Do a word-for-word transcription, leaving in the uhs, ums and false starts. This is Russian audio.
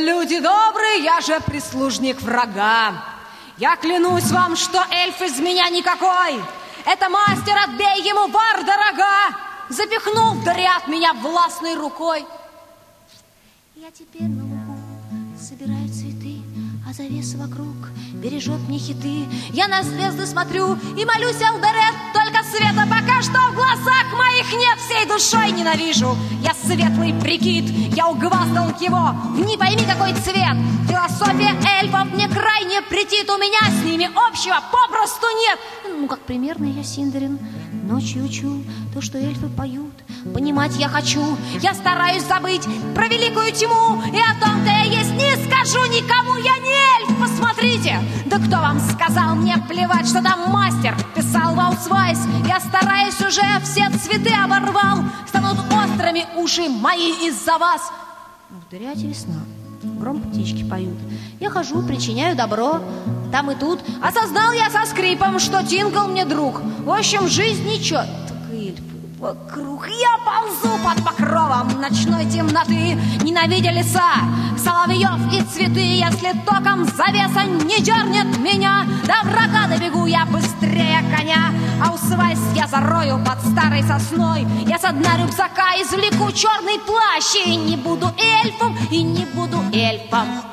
Люди добрые, я же прислужник врага. Я клянусь вам, что эльф из меня никакой. Это мастер, отбей ему вар дорога. Запихнул в дырят меня властной рукой. Я теперь на лугу собираю цветы, а завеса вокруг бережет мне хиты. Я на звезды смотрю и молюсь, Элдорет, только света пока что в глазах моих нет. Всей душой ненавижу я светлый прикид. Я угваздал его в не пойми какой цвет. Философия эльфов мне крайне претит. У меня с ними общего попросту нет. Ну, как примерно я Синдарин ночью учу то, что эльфы поют. Понимать я хочу, я стараюсь забыть про великую тьму. И о том-то я есть не скажу никому. Я не эльф, посмотрите. Да кто вам сказал, мне плевать, что там мастер писал Ваусвайс. Я стараюсь уже, все цветы оборвал. Станут острыми уши мои из-за вас. В дыряте весна, громко птички поют. Я хожу, причиняю добро там и тут. Осознал я со скрипом, что Тингл мне друг. В общем, жизнь ничего. Так эльфы вокруг. Я ползу под покровом ночной темноты, ненавидя леса, соловьев и цветы. Если током завеса не дернет меня, до врага добегу я быстрее коня. А усвайс я зарою под старой сосной. Я со дна рюкзака извлеку черный плащ. И не буду эльфом, и не буду эльфом.